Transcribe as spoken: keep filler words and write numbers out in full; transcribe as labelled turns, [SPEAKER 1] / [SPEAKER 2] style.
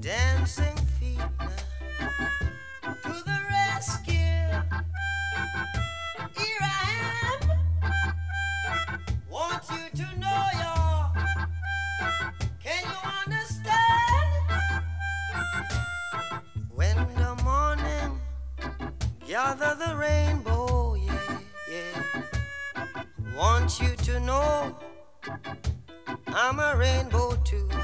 [SPEAKER 1] dancing feet now to the rescue. Here I am. Want you to know y'all. Can you understand? When the morning gather the rainbow, yeah, yeah. Want you to know I'm a rainbow too.